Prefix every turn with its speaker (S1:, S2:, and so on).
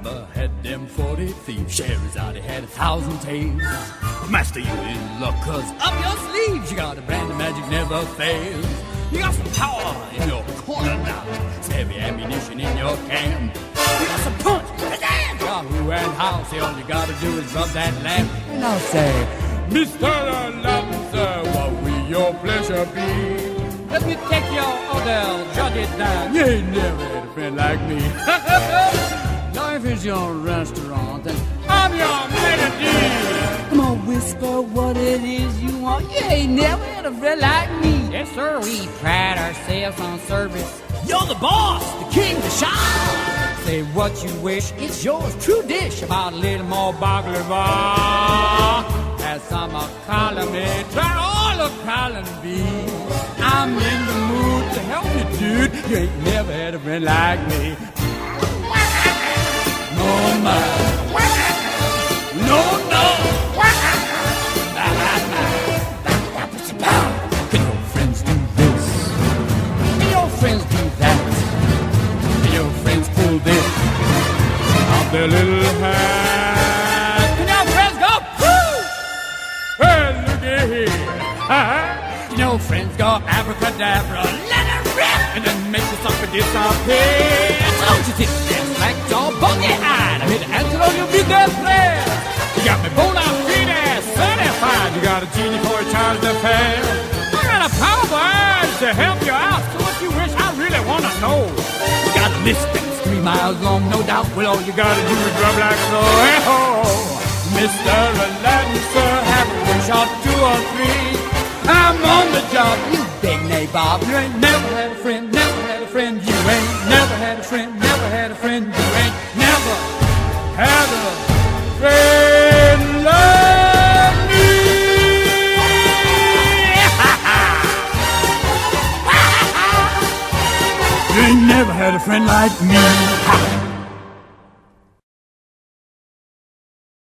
S1: never had them 40 thieves. Scheherazade had 1,000 tales. Master, you in luck, cause up your sleeves you got a brand of magic never fails. You got some power in your corner now, some heavy ammunition in your camp. You got some punch, pizzazz, got who and how. Say all you gotta do is rub that lamp. And I'll say, Mr. Aladdin, sir, what will your pleasure be? Let me take your order, jot it down. You ain't never had a friend like me. Now if it's your restaurant, then I'm your melody. Come on, whisper what it is you want. You ain't never had a friend like me. Yes, sir, we pride ourselves on service. You're the boss, the king, the shine. Say what you wish, it's yours, true dish. About a little more baklava. Have some column A, try all of column B. I'm in the mood to help you, dude. You ain't never had a friend like me. No, man. No, no. Can your friends do this? Can your friends do that? Can your friends pull this out their little hat? Can your friends go, woo? Well, look at here. You know, friends go abracadabra, let it rip, and then make the sucker disappear. Don't you think that's like your buggy-eyed? I hit the antelope, you'll be dead friend. You got me bona fide, certified. You got a genie for a charge to pay. I got a power bird to help you out. So what you wish, I really want to know. You got a list that's 3 miles long, no doubt. Well, all you got to do is rub like so. Hey-ho, Mr. Aladdin, sir, have a wish or 2 or 3. I'm on the job, you big nabob. You ain't never had a friend, never had a friend. You ain't never had a friend, never had a friend. You ain't never had a friend like me. You ain't never had a friend like me.